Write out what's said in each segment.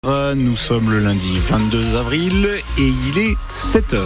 Nous sommes le lundi 22 avril et il est 7h.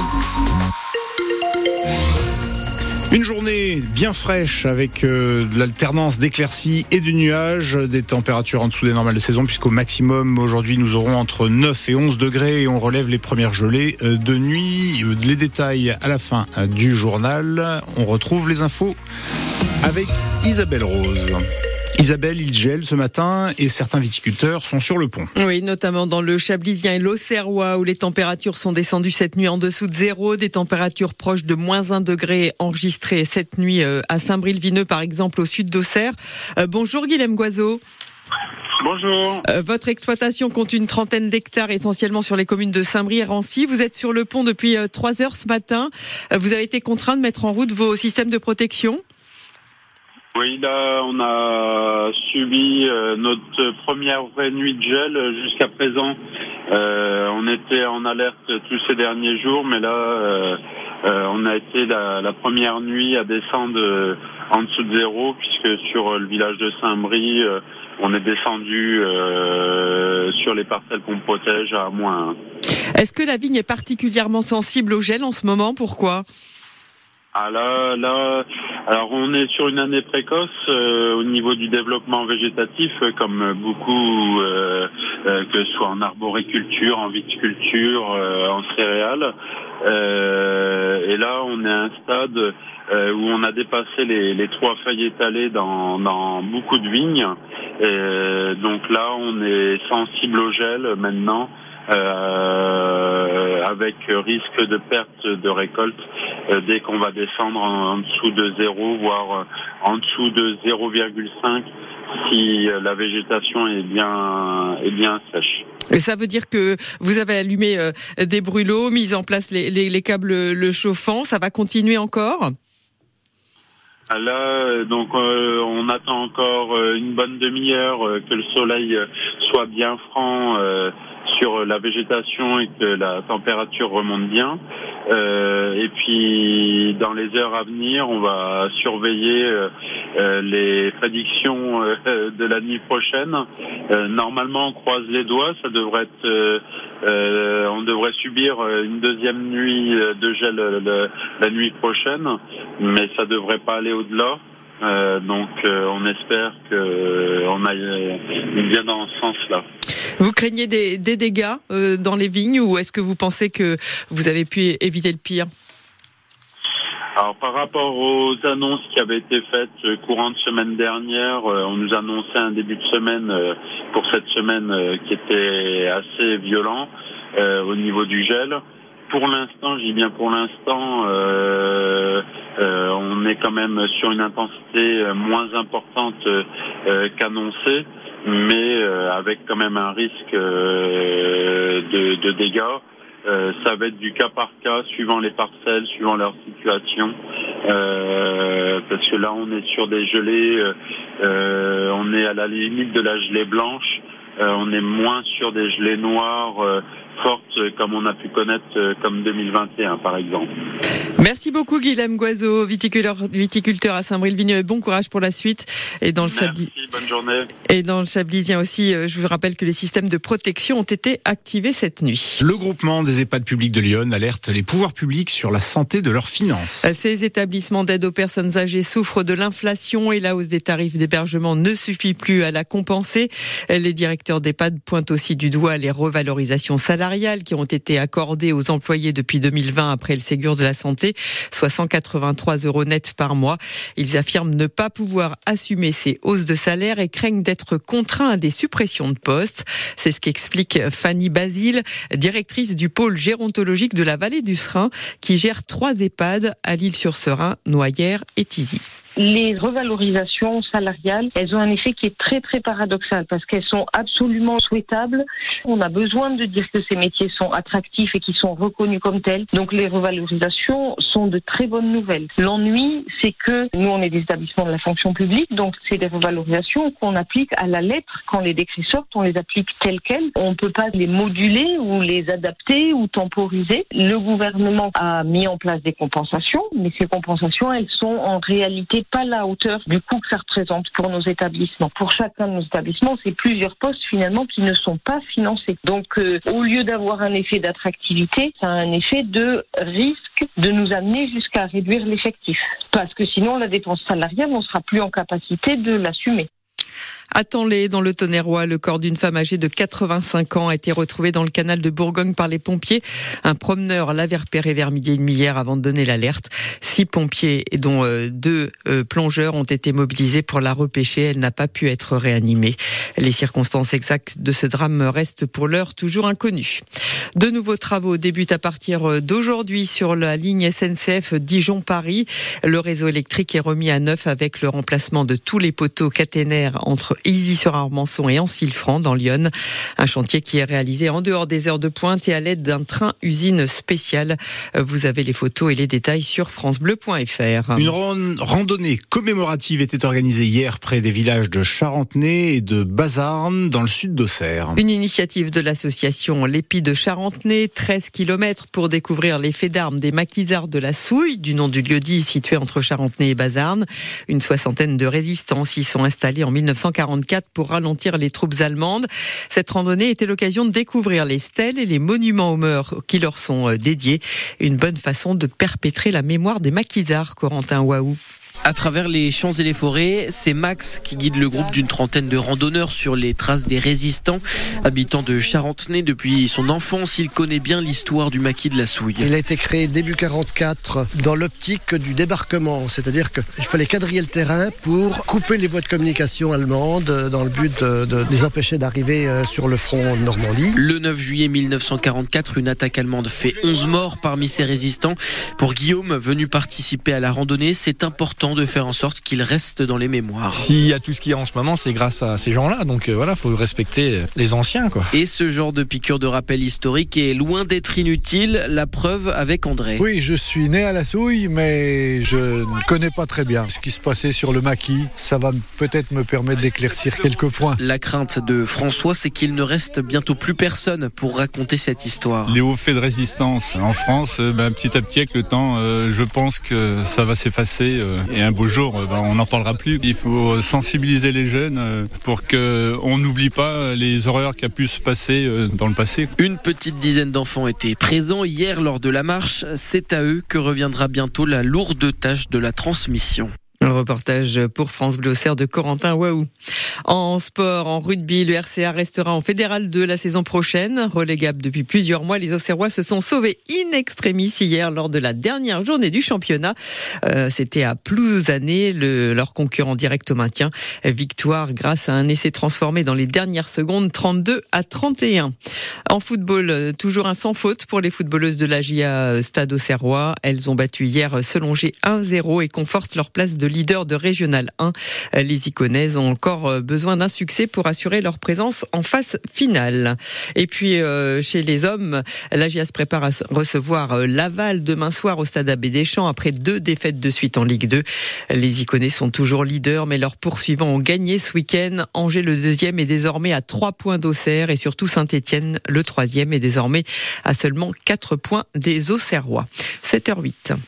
Une journée bien fraîche avec de l'alternance d'éclaircies et de nuages, des températures en dessous des normales de saison puisqu'au maximum aujourd'hui nous aurons entre 9 et 11 degrés et on relève les premières gelées de nuit. Les détails à la fin du journal. On retrouve les infos avec Isabelle Rose. Isabelle, il gèle ce matin et certains viticulteurs sont sur le pont. Oui, notamment dans le Chablisien et l'Auxerrois où les températures sont descendues cette nuit en dessous de zéro. Des températures proches de moins 1 degré enregistrées cette nuit à Saint-Bril-Vineux, par exemple, au sud d'Auxerre. Bonjour Guilhem Goiseau. Bonjour. Votre exploitation compte une trentaine d'hectares, essentiellement sur les communes de Saint-Brie et Rancy. Vous êtes sur le pont depuis 3 heures ce matin. Vous avez été contraint de mettre en route vos systèmes de protection ? Oui, là, on a subi notre première vraie nuit de gel. Jusqu'à présent, on était en alerte tous ces derniers jours, mais là, on a été la première nuit à descendre en dessous de zéro, puisque sur le village de Saint-Brie, on est descendu sur les parcelles qu'on protège à -1. Est-ce que la vigne est particulièrement sensible au gel en ce moment ? Pourquoi ? Ah là, alors on est sur une année précoce au niveau du développement végétatif, comme beaucoup, que ce soit en arboriculture, en viticulture, en céréales. Et là, on est à un stade où on a dépassé les 3 feuilles étalées dans beaucoup de vignes. Et donc là, on est sensible au gel maintenant. Avec risque de perte de récolte dès qu'on va descendre en dessous de 0, voire en dessous de 0,5 si la végétation est bien sèche. Et ça veut dire que vous avez allumé des brûlots, mis en place les câbles le chauffant, ça va continuer encore ? Là, donc, on attend encore une bonne demi-heure que le soleil soit bien franc sur la végétation et que la température remonte bien. Et puis, dans les heures à venir, on va surveiller les prédictions de la nuit prochaine. Normalement, on croise les doigts, ça devrait être, on devrait subir une deuxième nuit de gel la nuit prochaine, mais ça devrait pas aller au-delà. Donc, on espère qu'on aille bien dans ce sens-là. Vous craignez des dégâts dans les vignes ou est-ce que vous pensez que vous avez pu éviter le pire ? Alors, par rapport aux annonces qui avaient été faites courant de semaine dernière, on nous annonçait un début de semaine pour cette semaine qui était assez violent au niveau du gel. Pour l'instant, je dis bien pour l'instant, on est quand même sur une intensité moins importante qu'annoncée, mais avec quand même un risque de dégâts. Ça va être du cas par cas, suivant les parcelles, suivant leur situation, parce que là, on est sur des gelées, on est à la limite de la gelée blanche, on est moins sur des gelées noires fortes comme on a pu connaître comme 2021 par exemple. Merci beaucoup Guilhem Goiseau, viticulteur à Saint-Bril-Vineux. Bon courage pour la suite. Et dans Merci, bonne journée. Et dans le Chablisien aussi, je vous rappelle que les systèmes de protection ont été activés cette nuit. Le groupement des EHPAD publics de Lyon alerte les pouvoirs publics sur la santé de leurs finances. Ces établissements d'aide aux personnes âgées souffrent de l'inflation et la hausse des tarifs d'hébergement ne suffit plus à la compenser. Les directeurs d'EHPAD pointent aussi du doigt les revalorisations salariales qui ont été accordées aux employés depuis 2020 après le Ségur de la santé, soit 183 € net par mois. Ils affirment ne pas pouvoir assumer ces hausses de salaire et craignent d'être contraints à des suppressions de postes. C'est ce qu'explique Fanny Basile, directrice du pôle gérontologique de la vallée du Serein, qui gère 3 EHPAD à l'Île-sur-Serein, Noyères et Thizy. Les revalorisations salariales, elles ont un effet qui est très très paradoxal parce qu'elles sont absolument souhaitables, On a besoin de dire que ces métiers sont attractifs et qu'ils sont reconnus comme tels. Donc les revalorisations sont de très bonnes nouvelles. L'ennui, c'est que nous, on est des établissements de la fonction publique, donc c'est des revalorisations qu'on applique à la lettre. Quand les décrets sortent, on les applique telles quelles. On ne peut pas les moduler ou les adapter ou temporiser. Le gouvernement a mis en place des compensations, mais ces compensations, elles sont en réalité pas à la hauteur du coût que ça représente pour nos établissements. Pour chacun de nos établissements, c'est plusieurs postes finalement qui ne sont pas financés. Donc au lieu d'avoir un effet d'attractivité, ça a un effet de risque de nous amener jusqu'à réduire l'effectif. Parce que sinon, la dépense salariale, on ne sera plus en capacité de l'assumer. À Tanlay, dans le Tonnerrois, le corps d'une femme âgée de 85 ans a été retrouvé dans le canal de Bourgogne par les pompiers. Un promeneur l'avait repéré vers midi et demi hier avant de donner l'alerte. 6 pompiers, dont 2 plongeurs, ont été mobilisés pour la repêcher. Elle n'a pas pu être réanimée. Les circonstances exactes de ce drame restent pour l'heure toujours inconnues. De nouveaux travaux débutent à partir d'aujourd'hui sur la ligne SNCF Dijon-Paris. Le réseau électrique est remis à neuf avec le remplacement de tous les poteaux caténaires entre Issy-sur-Armançon et Ancilfranc dans l'Yonne. Un chantier qui est réalisé en dehors des heures de pointe et à l'aide d'un train-usine spécial. Vous avez les photos et les détails sur francebleu.fr. Une randonnée commémorative était organisée hier près des villages de Charentenay et de Bazarnes dans le sud d'Auxerre. Une initiative de l'association L'Épi de Charentenay, 13 km pour découvrir les faits d'armes des maquisards de la Souille, du nom du lieu-dit situé entre Charentenay et Bazarnes. Une soixantaine de résistants y sont installés en 1944 pour ralentir les troupes allemandes. Cette randonnée était l'occasion de découvrir les stèles et les monuments aux morts qui leur sont dédiés. Une bonne façon de perpétrer la mémoire des maquisards, Corentin Waou. À travers les champs et les forêts, c'est Max qui guide le groupe d'une trentaine de randonneurs sur les traces des résistants. Habitant de Charentenay depuis son enfance, il connaît bien l'histoire du maquis de la Souille. Il a été créé début 44 dans l'optique du débarquement, c'est-à-dire qu'il fallait quadriller le terrain pour couper les voies de communication allemandes dans le but de les empêcher d'arriver sur le front de Normandie. Le 9 juillet 1944, une attaque allemande fait 11 morts parmi ces résistants. Pour Guillaume, venu participer à la randonnée, c'est important de faire en sorte qu'il reste dans les mémoires. S'il y a tout ce qu'il y a en ce moment, c'est grâce à ces gens-là. Donc voilà, faut respecter les anciens, quoi. Et ce genre de piqûre de rappel historique est loin d'être inutile. La preuve avec André. Oui, je suis né à la Souille, mais je ne connais pas très bien ce qui se passait sur le maquis. Ça va peut-être me permettre d'éclaircir quelques points. La crainte de François, c'est qu'il ne reste bientôt plus personne pour raconter cette histoire. Les hauts faits de résistance en France, petit à petit avec le temps, je pense que ça va s'effacer. Et un beau jour, on n'en parlera plus. Il faut sensibiliser les jeunes pour qu'on n'oublie pas les horreurs qui a pu se passer dans le passé. Une petite dizaine d'enfants étaient présents hier lors de la marche. C'est à eux que reviendra bientôt la lourde tâche de la transmission. Un reportage pour France Bleu Auxerre de Corentin Waou. En sport, en rugby, le RCA restera en fédéral 2 la saison prochaine. Relégable depuis plusieurs mois, les Auxerrois se sont sauvés in extremis hier lors de la dernière journée du championnat. C'était à Plouzané, leur concurrent direct au maintien. Victoire grâce à un essai transformé dans les dernières secondes, 32-31. En football, toujours un sans faute pour les footballeuses de l'AJA Stade Auxerrois. Elles ont battu hier Selongé 1-0 et confortent leur place de leader de Régional 1. Les Iconaises ont encore besoin d'un succès pour assurer leur présence en phase finale. Et puis, chez les hommes, l'AJA se prépare à recevoir Laval demain soir au stade Abbé Deschamps après 2 défaites de suite en Ligue 2. Les Iconais sont toujours leaders, mais leurs poursuivants ont gagné ce week-end. Angers, le 2e, est désormais à 3 points d'Auxerre et surtout Saint-Étienne, le 3e, est désormais à seulement 4 points des Auxerrois. 7h08.